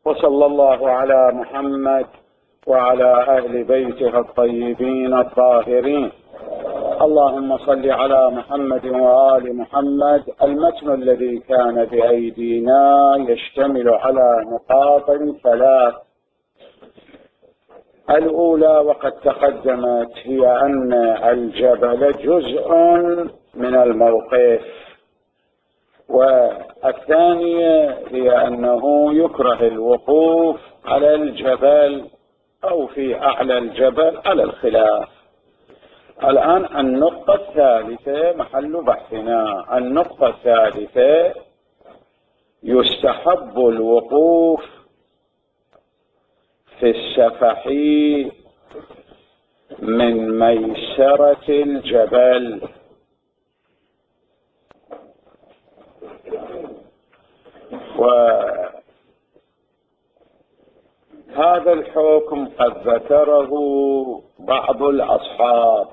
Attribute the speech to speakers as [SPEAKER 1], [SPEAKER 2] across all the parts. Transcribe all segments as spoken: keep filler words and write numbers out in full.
[SPEAKER 1] وصلى الله على محمد وعلى أهل بيته الطيبين الطاهرين. اللهم صل على محمد وآل محمد. المتن الذي كان بأيدينا يشتمل على نقاط ثلاث. الأولى وقد تقدمت هي أن الجبل جزء من الموقف، والثانية هي أنه يكره الوقوف على الجبل أو في أعلى الجبل على الخلاف. الآن النقطة الثالثة محل بحثنا. النقطة الثالثة: يستحب الوقوف في السفح من ميسرة الجبل. وهذا الحكم قد ذكره بعض الأصحاب،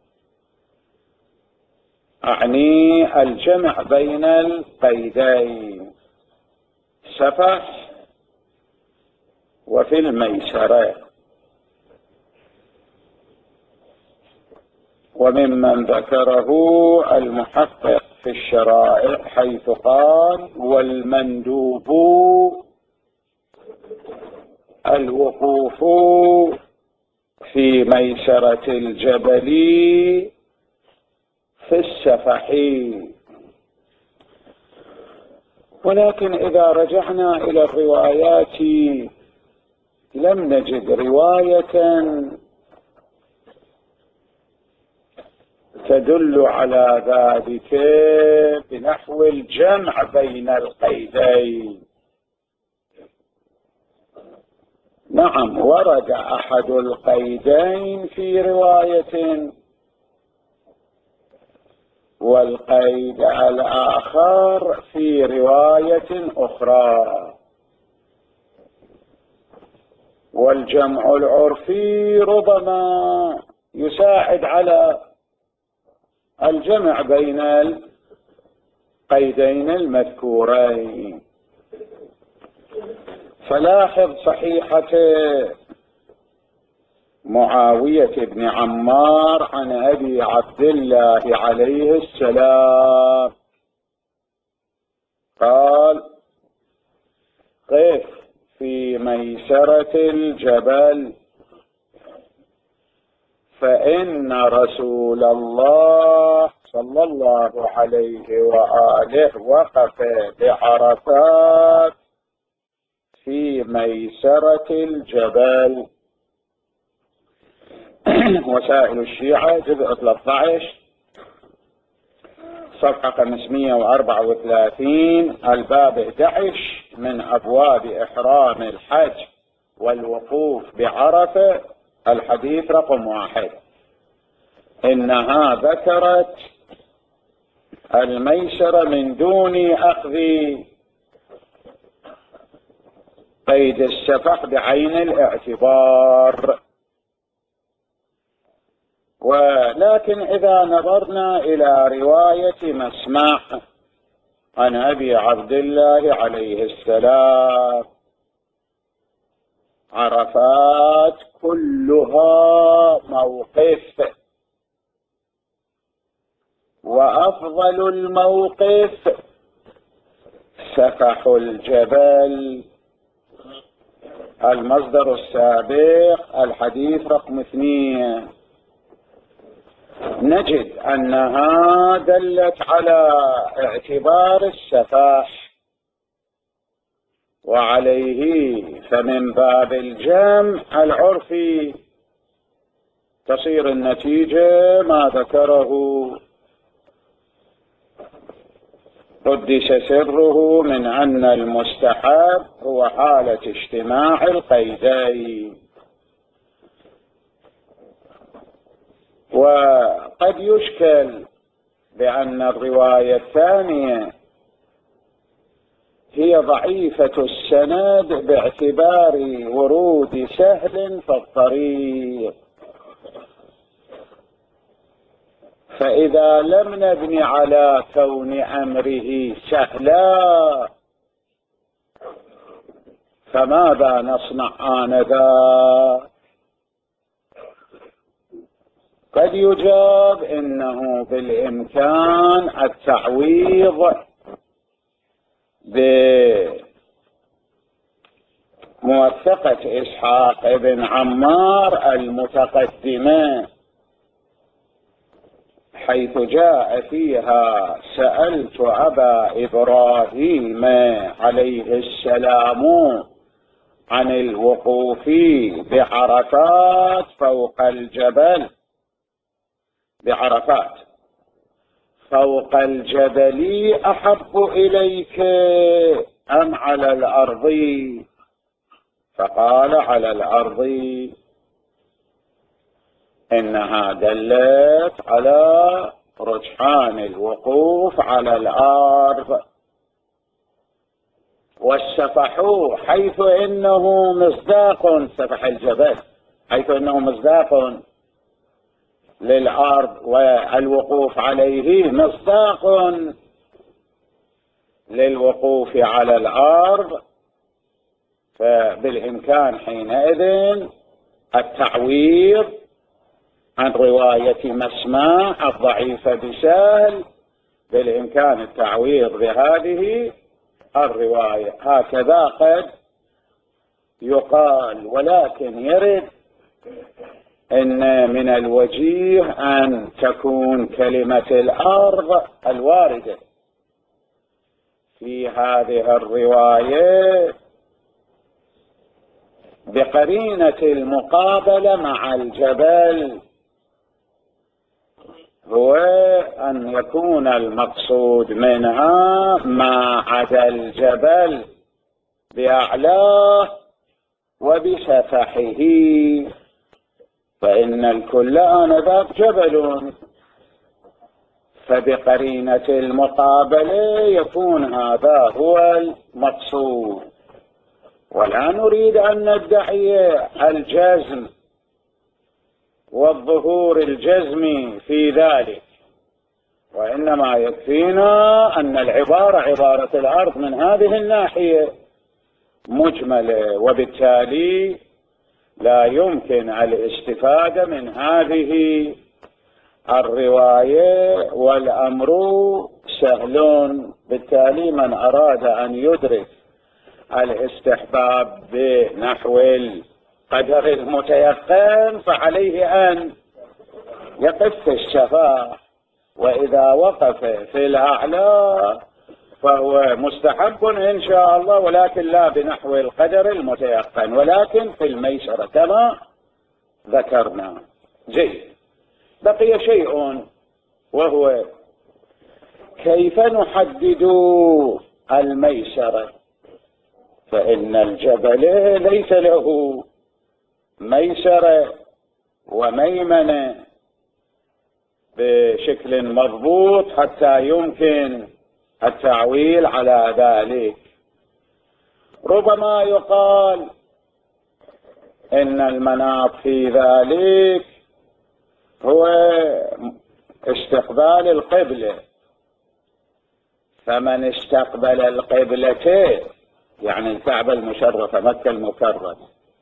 [SPEAKER 1] أعني الجمع بين القيدين سفح وفي الميسرة. وممن ذكره المحقق في الشرائع حيث قال: والمندوب الوقوف في ميسرة الجبل في السفح. ولكن إذا رجعنا إلى الروايات لم نجد رواية تدل على ذلك بنحو الجمع بين القيدين. نعم، ورد أحد القيدين في رواية، والقيد الآخر في رواية أخرى. والجمع العرفي ربما يساعد على الجمع بين القيدين المذكورين. فلاحظ صحيحة معاوية بن عمار عن أبي عبد الله عليه السلام قال: قف في ميسرة الجبل فإن رسول الله صلى الله عليه وآله وقف بعرفات في ميسرة الجبل. وسائل الشيعة جزء ثلاثة عشر صفحة خمسمئة وأربعة وثلاثين الباب أحد عشر من أبواب إحرام الحج والوقوف بعرفة، الحديث رقم واحد. إنها ذكرت الميسرة من دون أخذ قيد السفح بعين الاعتبار. ولكن إذا نظرنا إلى رواية مسمع عن أبي عبد الله عليه السلام: عرفات كلها موقف، وأفضل الموقف سفح الجبل. المصدر السابق الحديث رقم اثنين. نجد أنها دلت على اعتبار السفاح، وعليه فمن باب الجمع العرفي تصير النتيجة ما ذكره قدس سره من أن المستحب هو حالة اجتماع القيدين. وقد يشكل بأن الرواية الثانية هي ضعيفة السند باعتبار ورود سهل في الطريق، فإذا لم نبني على كون أمره سهلا فماذا نصنع آنذاك؟ قد يجاب إنه بالإمكان التعويض بموثقة إسحاق بن عمار المتقدمة، حيث جاء فيها: سألت أبا إبراهيم عليه السلام عن الوقوف بعرفات فوق الجبل بعرفات فوق الجبل أحب إليك أم على الأرض؟ فقال: على الأرض. إنها دلت على رجحان الوقوف على الأرض. والسفح حيث إنه مصداق، سفح الجبل حيث إنه مصداق للأرض والوقوف عليه مصداق للوقوف على الأرض، فبالإمكان حينئذ التعويض عن رواية مسماع الضعيفة بسهل، بالإمكان التعويض بهذه الرواية. هكذا قد يقال، ولكن يرد إن من الوجيه أن تكون كلمة الأرض الواردة في هذه الرواية بقرينة المقابلة مع الجبل، هو أن يكون المقصود منها ما عدا الجبل بأعلاه وبسفحه، فإن الكل آنذاك جبل، فبقرينة المقابلة يكون هذا هو المقصود. ولا نريد أن ندعي الجزم والظهور الجزمي في ذلك، وإنما يكفينا أن العبارة عبارة الأرض من هذه الناحية مجملة، وبالتالي لا يمكن الاستفادة من هذه الرواية، والأمر سهل. بالتالي من أراد أن يدرك الاستحباب بنحو القدر المتيقن فعليه أن يقف في الشفاء، وإذا وقف في الأعلى فهو مستحب إن شاء الله، ولكن لا بنحو القدر المتيقن، ولكن في الميسرة كما ذكرنا. جيد. بقي شيء، وهو كيف نحدد الميسرة؟ فإن الجبل ليس له ميسرة وميمنة بشكل مضبوط حتى يمكن التعويل على ذلك. ربما يقال إن المناط في ذلك هو استقبال القبلة، فمن استقبل القبلتين يعني الكعبة المشرفة مكة المكرمة،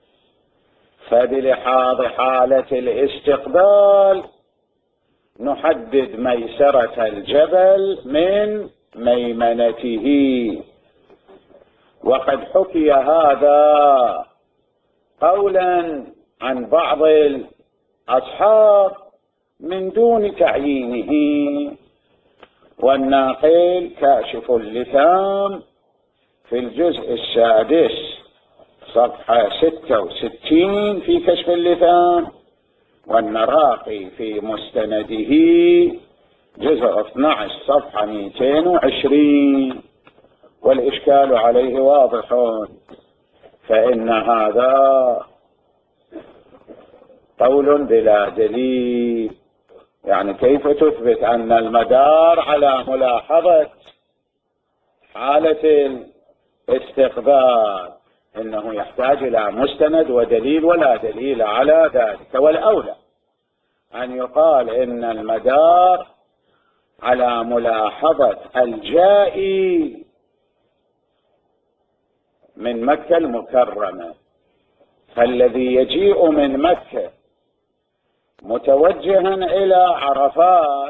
[SPEAKER 1] فبلحاظ حالة الاستقبال نحدد ميسرة الجبل من ميمنته. وقد حكي هذا قولا عن بعض الأصحاب من دون تعيينه، والناقل كاشف اللثام في الجزء السادس صفحة ستة وستين في كشف اللثام، والنراقي في مستنده جزء اثني عشر صفحة مئتين وعشرين، والإشكال عليه واضح. فإن هذا قول بلا دليل، يعني كيف تثبت أن المدار على ملاحظة حالة الاستقبال؟ إنه يحتاج إلى مستند ودليل، ولا دليل على ذلك. والأولى أن يقال إن المدار على ملاحظة الجائي من مكة المكرمة، فالذي يجيء من مكة متوجها إلى عرفات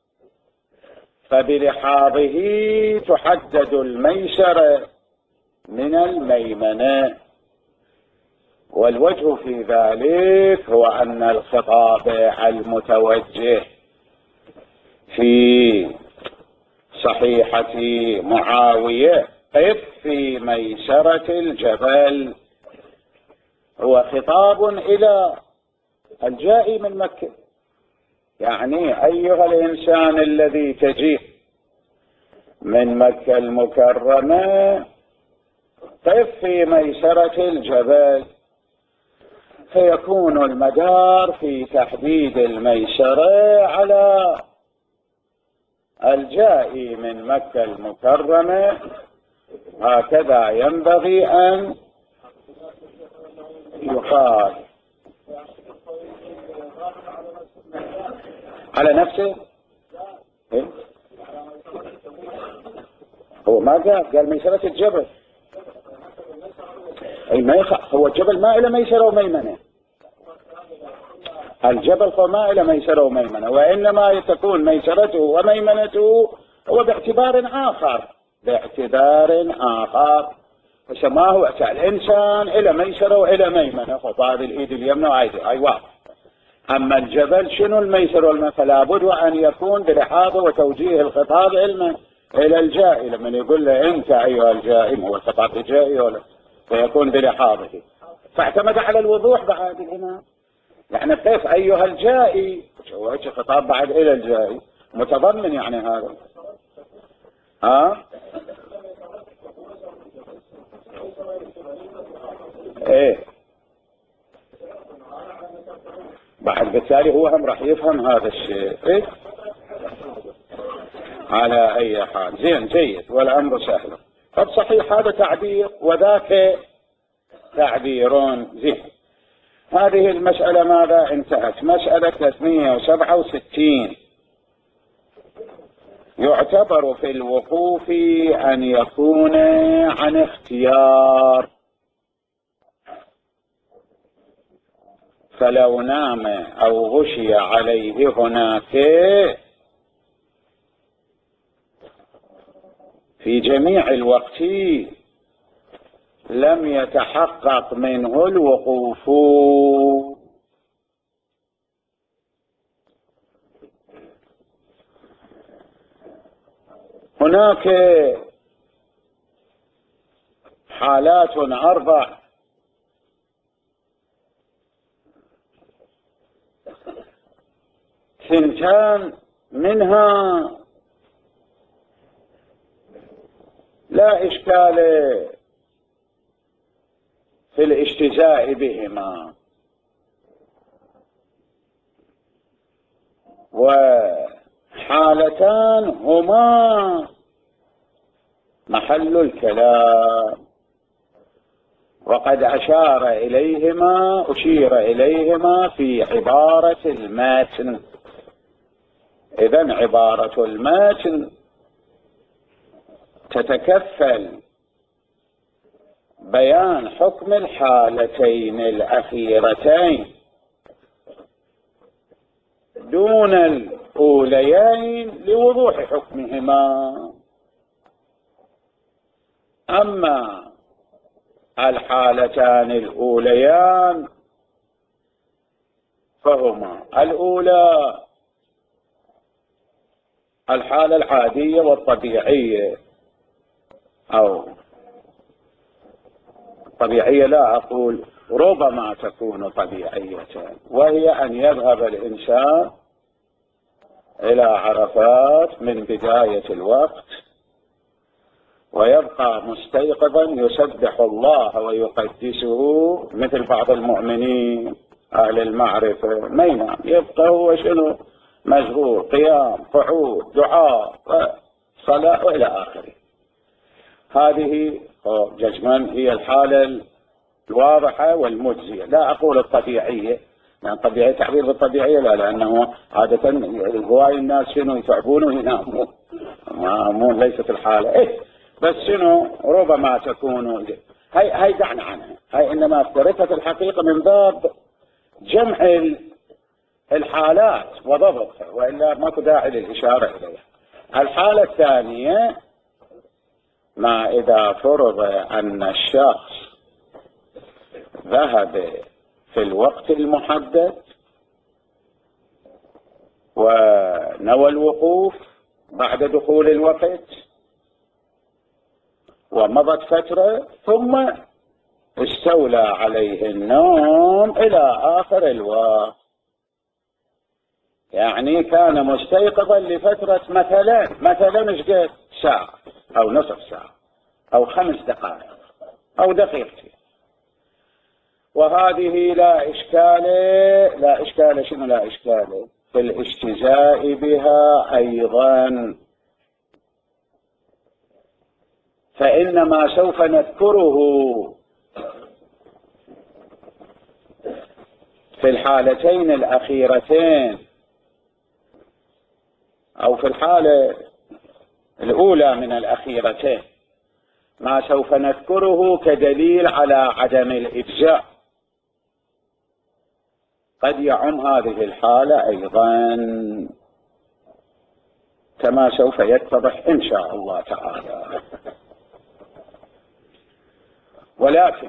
[SPEAKER 1] فبلحاظه تحدد الميسرة من الميمنة، والوجه في ذلك هو أن الخطاب المتوجه في صحيحة معاوية قف في ميسرة الجبل هو خطاب إلى الجائي من مكة، يعني أيها الإنسان الذي تجيء من مكة المكرمة قف في ميسرة الجبل، فيكون المدار في تحديد الميسرة على الجائي من مكة المكرمة. هكذا ينبغي أن يقال على نفسه. إيه؟ هو ما قال قال ميسرة الجبل، أي ما يخ... هو الجبل ما إلى ميسرة وميمنة، الجبل فما إلى ميسرة وميمنة، وإنما تكون ميسرته وميمنته هو باعتبار آخر باعتبار آخر فما هو الإنسان إلى ميسرة وإلى ميمنة، فهذه الإيد اليمنى وعيده أي واضح. أما الجبل شنو الميسر والميمنة، فلا بد أن يكون بلحاظه وتوجيه الخطاب علما إلى الجائي، لما يقول له أنت أيها الجائي هو الخطاب الجائي ولا فيكون بلحاظه، فاعتمد على الوضوح بعد الإمام، يعني كيف أيها الجائي هو خطاب بعد إلى الجائي متضمن يعني هذا ها ايه بعد، بالتالي هو هم راح يفهم هذا الشيء. إيه؟ على اي حال زين جيد والامر سهل. طب صحيح هذا تعبير وذاك تعبير زين. هذه المسألة ماذا انتهت؟ مسألة ثلاثمئة وسبعة وستين. يعتبر في الوقوف أن يكون عن اختيار، فلو نام أو غشي عليه هناك في جميع الوقت لم يتحقق منه الوقوف. هناك حالات أربع، ثنتان منها لا إشكال في الاجتزاء بهما، وحالتان هما محل الكلام، وقد أشار إليهما أشير إليهما في عبارة الماتن. إذن عبارة الماتن تتكفل بيان حكم الحالتين الأخيرتين دون الأوليين لوضوح حكمهما. أما الحالتان الأوليان فهما الأولى الحالة العادية والطبيعية، أو طبيعية لا أقول ربما تكون طبيعية، وهي أن يذهب الإنسان إلى عرفات من بداية الوقت ويبقى مستيقظا يسبح الله ويقدسه مثل بعض المؤمنين أهل المعرفة، ما ينام، يبقى هو شنو مشغول، قيام قعود دعاء صلاة وإلى آخره. هذه جزما هي الحالة الواضحة والمجزية، لا أقول الطبيعية، يعني الطبيعية تعبير بالطبيعية لا، لأنه عادة هواي الناس شنو يتعبون وينامون، مو ليست الحالة إيه، بس شنو ربما تكون هاي هاي دعنا عنها، هاي إنما افترضتها في الحقيقة من باب جمع الحالات وضبطها، وإلا ماكو داعي للإشارة إليها. الحالة الثانية ما إذا فرض أن الشخص ذهب في الوقت المحدد ونوى الوقوف بعد دخول الوقت ومضت فترة ثم استولى عليه النوم إلى آخر الوقت، يعني كان مستيقظا لفترة مثلا مثلا ايش قد ساعة أو نصف ساعة أو خمس دقائق أو دقيقتين، وهذه لا إشكال لا إشكال شنو لا إشكال في الاجتزاء بها أيضا. فإنما سوف نذكره في الحالتين الأخيرتين أو في الحالة الأولى من الأخيرتين، ما سوف نذكره كدليل على عدم الإجزاء قد يعم هذه الحالة أيضا، كما سوف يتضح إن شاء الله تعالى. ولكن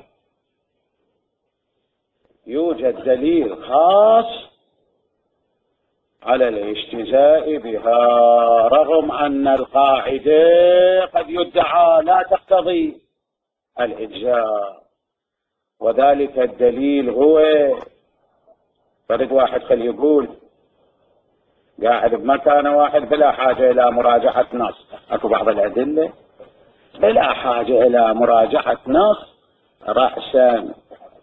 [SPEAKER 1] يوجد دليل خاص على الاجتزاء بها، رغم أن القاعدة قد يدعى لا تقتضي الإجزاء، وذلك الدليل هو فرد واحد خلي يقول قاعد بمكان واحد بلا حاجة إلى مراجعة نص، أكو بعض الأدلة بلا حاجة إلى مراجعة نص رأسا،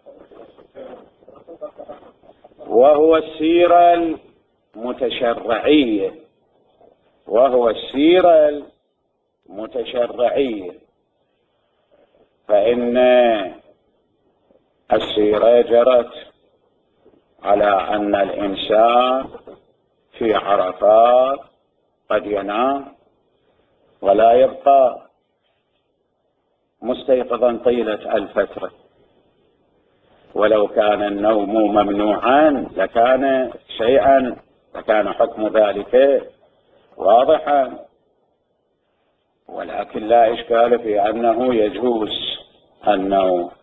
[SPEAKER 1] وهو السيرة المتشرعية وهو السيرة المتشرعية فإن السيرة جرت على أن الإنسان في عرفات قد ينام ولا يبقى مستيقظا طيلة الفترة، ولو كان النوم ممنوعا لكان شيئا لكان حكم ذلك واضحا، ولكن لا إشكال في أنه يجوز النوم.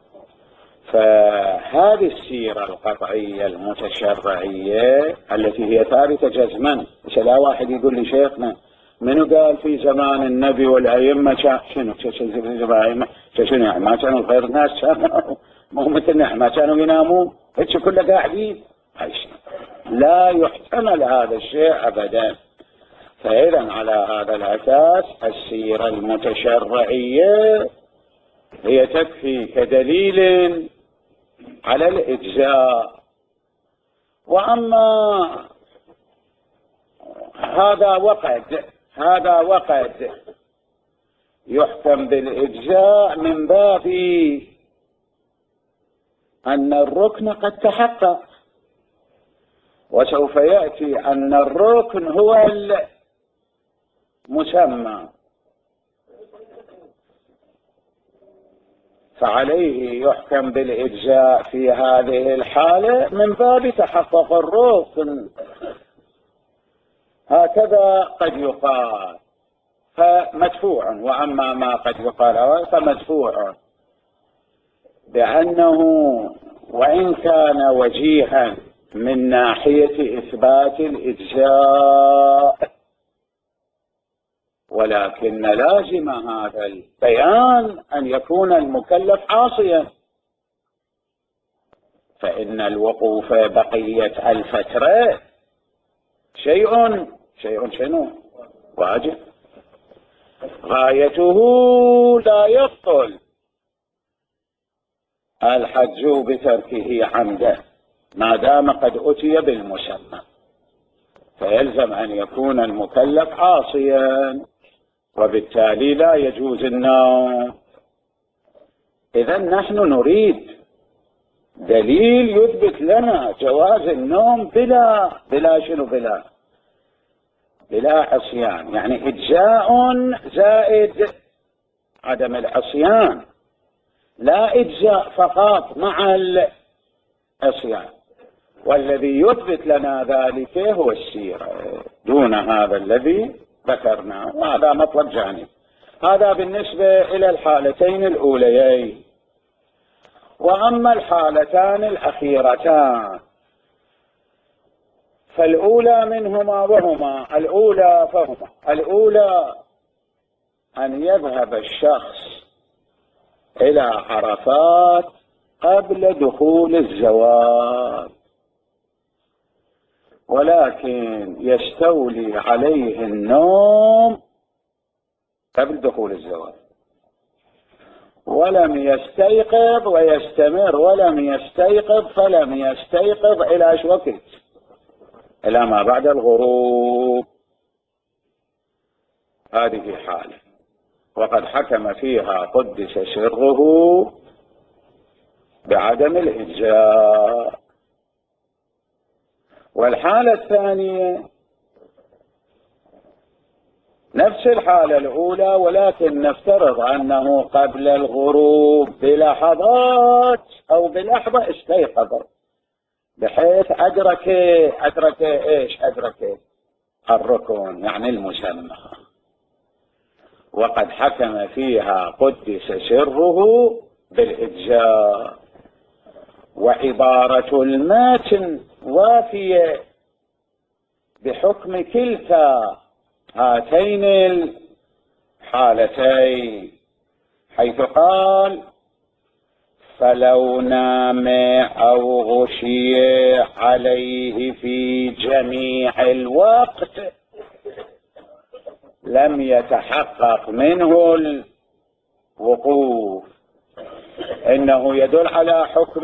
[SPEAKER 1] فهذه السيرة القطعية المتشرعية التي هي ثابتة جزما، مش لا واحد يقول لي شيخنا منو قال في زمان النبي والأئمة شنو شنو يعني ما كانوا غير الناس كانوا مو مثلنا ما كانوا ينامون هيك كله قاعدين، لا يحتمل هذا الشيء أبدا. فإذا على هذا الأساس السيرة المتشرعية هي تكفي كدليل على الإجزاء. وأما هذا وقد هذا وقد يحكم بالإجزاء من باب أن الركن قد تحقق، وسوف يأتي أن الركن هو المسمى، فعليه يحكم بالإجزاء في هذه الحالة من باب تحقق الركن، هكذا قد يقال فمدفوع. وأما ما قد يقال فمدفوع بأنه وإن كان وجيها من ناحية إثبات الإجزاء، ولكن لازم هذا البيان أن يكون المكلف عاصيا، فإن الوقوف بقية الفترة شيء شيء شنو واجب، غايته لا يبطل الحج بتركه عمدا ما دام قد أتي بالمسمى، فيلزم أن يكون المكلف عاصيا، وبالتالي لا يجوز النوم. إذا نحن نريد دليل يثبت لنا جواز النوم بلا بلا شنو بلا بلا عصيان، يعني إجزاء زائد عدم العصيان، لا إجزاء فقط مع العصيان، والذي يثبت لنا ذلك هو السيرة دون هذا الذي ذكرناه، وهذا مطلب جانب. هذا بالنسبة إلى الحالتين الأوليين. وأما الحالتان الأخيرتان فالأولى منهما وهما الأولى فهما الأولى أن يذهب الشخص إلى عرفات قبل دخول الزوال، ولكن يستولي عليه النوم قبل دخول الزوال، ولم يستيقظ ويستمر، ولم يستيقظ فلم يستيقظ إلى ايش وقت؟ إلى ما بعد الغروب. هذه حالة وقد حكم فيها قدس سره بعدم الإجزاء. والحالة الثانية نفس الحالة الأولى، ولكن نفترض أنه قبل الغروب بلحظات أو بلحظة استيقظ، بحيث أدرك أدرك إيش أدرك الركن يعني المسمى، وقد حكم فيها قدس سره بالإجزاء. وعبارة الماتن وافية بحكم كلتا هاتين الحالتين، حيث قال فلو نام أو غشي عليه في جميع الوقت لم يتحقق منه الوقوف. إنه يدل على حكم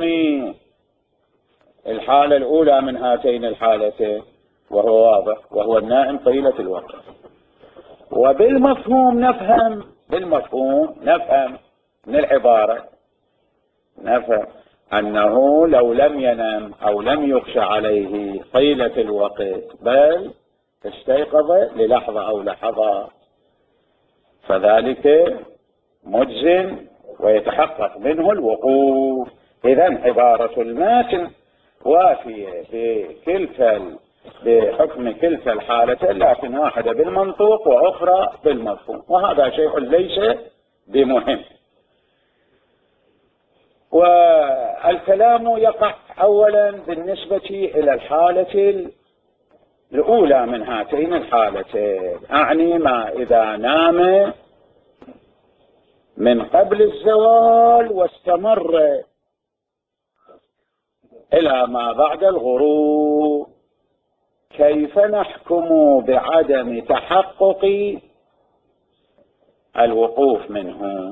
[SPEAKER 1] الحالة الأولى من هاتين الحالتين، وهو واضح، وهو النائم طيلة الوقت. وبالمفهوم نفهم بالمفهوم نفهم من العبارة نفهم أنه لو لم ينام أو لم يخشى عليه طيلة الوقت بل استيقظ للحظة أو لحظات فذلك مجزٍ ويتحقق منه الوقوف. إذن عبارة الماتن وافية بكلتا بحكم كلتا الحالتين، لكن واحدة بالمنطوق وأخرى بالمفهوم، وهذا شيء ليس بمهم. والكلام يقع أولا بالنسبة إلى الحالة الأولى من هاتين الحالتين، أعني ما إذا نام من قبل الزوال واستمر إلى ما بعد الغروب، كيف نحكم بعدم تحقق الوقوف منه؟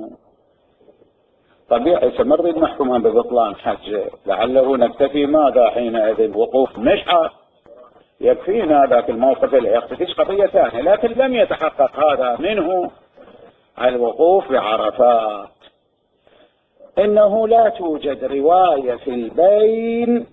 [SPEAKER 1] طبيعي سنريد نحكمها ببطلان حج، لعله نكتفي ماذا حينئذ الوقوف مش يكفينا ذاك الموقف اللي يختفيش قضية ثانية، لكن لم يتحقق هذا منه الوقوف بعرفات. إنه لا توجد رواية في البين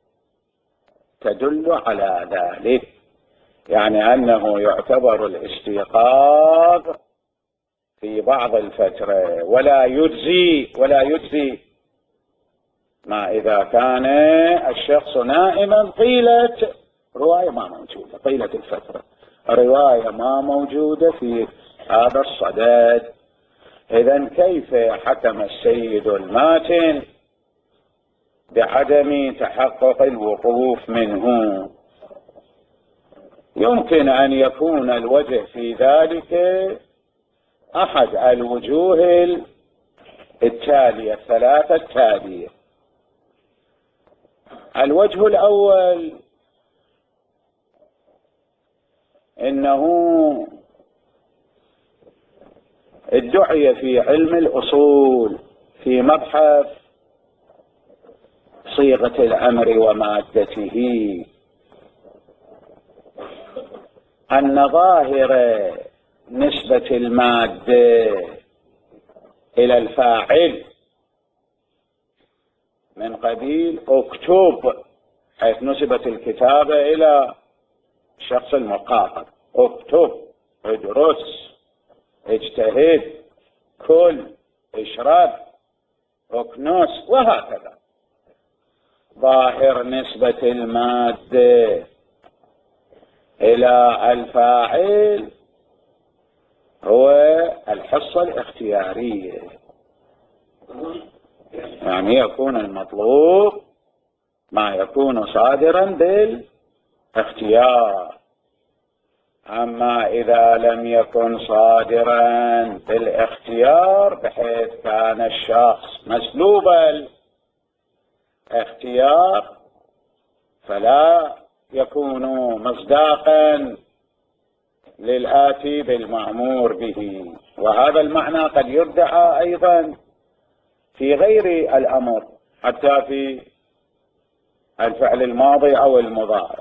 [SPEAKER 1] تدل على ذلك، يعني أنه يعتبر الاستيقاظ في بعض الفترة ولا يجزي ولا يجزي ما إذا كان الشخص نائما طيلة رواية ما موجودة طيلة الفترة، رواية ما موجودة في هذا الصدد. إذن كيف حكم السيد الماتن بعدم تحقق الوقوف منه؟ يمكن أن يكون الوجه في ذلك أحد الوجوه التالية الثلاثة التالية. الوجه الأول إنه ادعي في علم الأصول في مبحث صيغة الأمر ومادته أن ظاهر نسبة المادة إلى الفاعل من قبيل اكتب، حيث نسبت الكتابة إلى الشخص المخاطب، اكتب، ادرس، اجتهد، كل، اشرب، أكنوس وهكذا. ظاهر نسبة المادة إلى الفاعل هو الحصة الاختيارية، يعني يكون المطلوب ما يكون صادرا بالاختيار. أما إذا لم يكن صادرا بالاختيار بحيث كان الشخص مسلوب الاختيار فلا يكون مصداقا للآتي بالمأمور به. وهذا المعنى قد يدعى أيضا في غير الأمر، حتى في الفعل الماضي أو المضارع،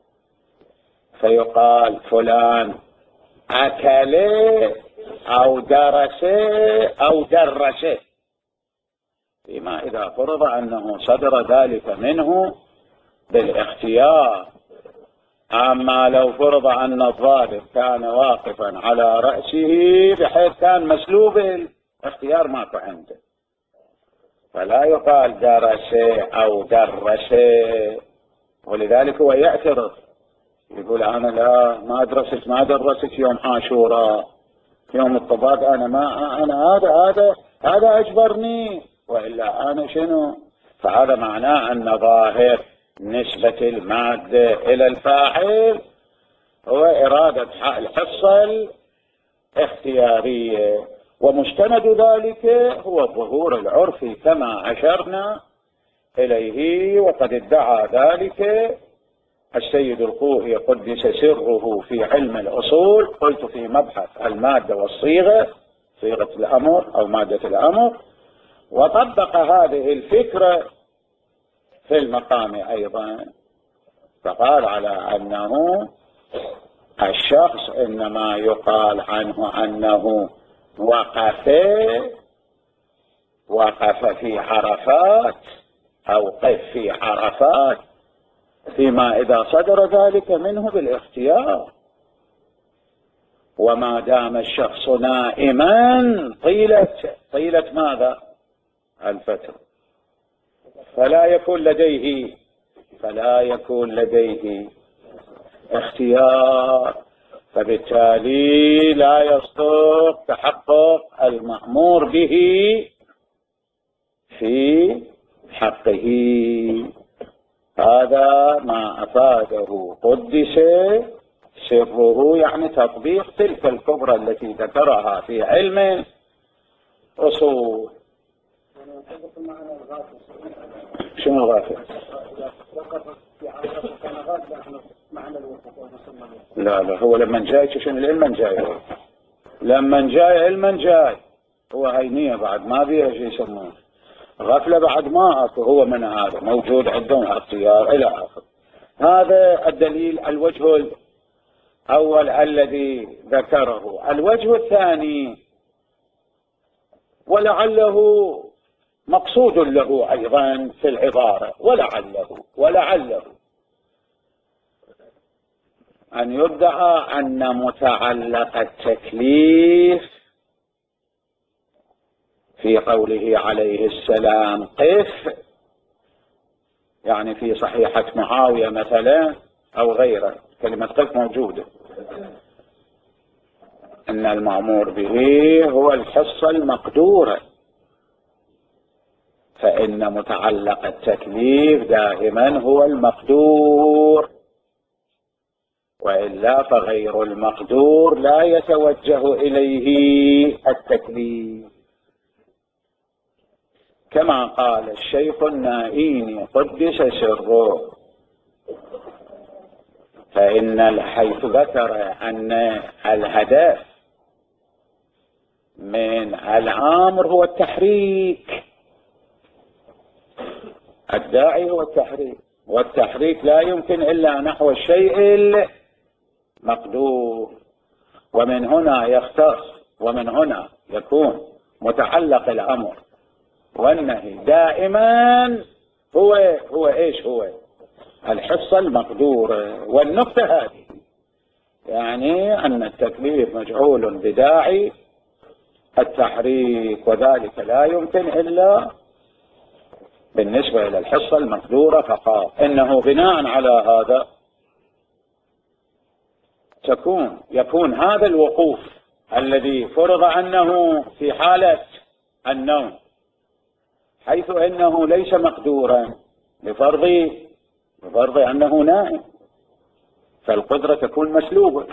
[SPEAKER 1] فيقال فلان أكل أو درس أو درس، فيما إذا فرض أنه صدر ذلك منه بالاختيار. أما لو فرض أن الضابط كان واقفا على رأسه بحيث كان مسلوب الاختيار ماكو عنده، فلا يقال درس أو درس. ولذلك هو يعترض، يقول أنا لا ما درست ما درست يوم عاشوراء، يوم الطباق أنا ما أنا هذا هذا هذا أجبرني، وإلا أنا شنو؟ فهذا معناه أن ظاهر نسبة المادة إلى الفاعل هو إرادة الحصة الاختيارية، ومستند ذلك هو الظهور العرفي كما أشرنا إليه. وقد ادعى ذلك السيد الخوئي قدس سره في علم الأصول، قلت في مبحث المادة والصيغة، صيغة الأمر أو مادة الأمر، وطبق هذه الفكرة في المقام أيضا، فقال على أنه الشخص إنما يقال عنه أنه وقف وقف في عرفات أو قف في عرفات فيما إذا صدر ذلك منه بالاختيار. وما دام الشخص نائما طيلة طيلة ماذا؟ الفترة، فلا يكون لديه فلا يكون لديه اختيار، فبالتالي لا يصدق تحقق المأمور به في حقه. هذا ما أفاده قدس سره، يعني تطبيق تلك الكبرى التي ذكرها في علم أصول. شنو غافل؟ لا لا، هو لما جاي شنو لمن جاي؟ لما جاي علما جاي، هو هينية بعد ما بيها شيء يسمونه غفلة، بعد ما أكو هو من هذا موجود عندهم اختيار إلى آخر. هذا الدليل الوجه الأول الذي ذكره. الوجه الثاني ولعله مقصود له أيضا في العبارة، ولعله ولعله أن يدعى أن متعلق التكليف في قوله عليه السلام قف، يعني في صحيحة معاوية مثلا أو غيره كلمة قف موجودة، أن المأمور به هو الحصة المقدورة، فإن متعلق التكليف دائما هو المقدور، وإلا فغير المقدور لا يتوجه إليه التكليف. كما قال الشيخ النائيني قدس سره، فإن حيث ذكر أن الهدف من الأمر هو التحريك، الداعي هو التحريك، والتحريك لا يمكن إلا نحو الشيء المقدور، ومن هنا يختص ومن هنا يكون متعلق الأمر والنهي دائما هو هو إيش هو الحصة المقدورة. والنقطة هذه يعني أن التكليف مجعول بداعي التحريك، وذلك لا يمكن إلا بالنسبة إلى الحصة المقدورة فقط. إنه بناء على هذا تكون يكون هذا الوقوف الذي فرض أنه في حالة النوم، حيث أنه ليس مقدورا بفرض بفرض أنه نائم، فالقدرة تكون مسلوبة،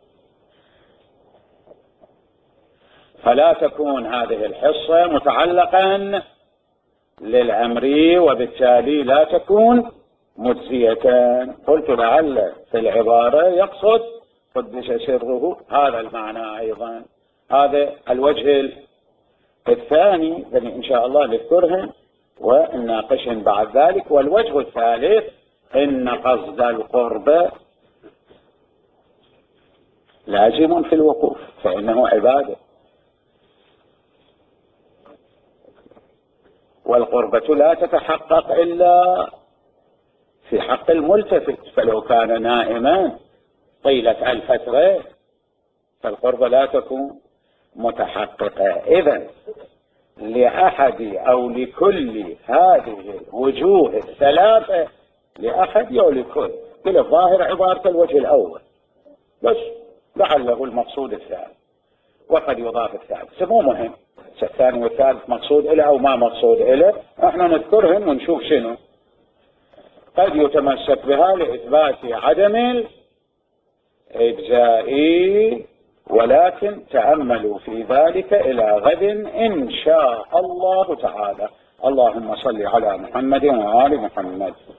[SPEAKER 1] فلا تكون هذه الحصة متعلقا للأمر، وبالتالي لا تكون مجزية. قلت لعل في العبارة يقصد قدس سره هذا المعنى أيضا. هذا الوجه الثاني الذي إن شاء الله نذكرهم ونناقشهم بعد ذلك. والوجه الثالث إن قصد القرب لازم في الوقوف، فإنه عبادة، والقربة لا تتحقق إلا في حق الملتفت، فلو كان نائما طيلة الفترة فالقربة لا تكون متحققة. إذن لأحد أو لكل هذه الوجوه الثلاثة، لأحد أو لكل، كل الظاهر عبارة الوجه الأول بس، لعله المقصود الثاني، وقد يضاف الثالث، مو مهم الثاني والثالث مقصود إله أو ما مقصود إله، احنا نذكرهم ونشوف شنو قد يتمسك بها لإثبات عدم الإجزاء، ولكن تأملوا في ذلك إلى غد إن شاء الله تعالى. اللهم صل على محمد وآل محمد.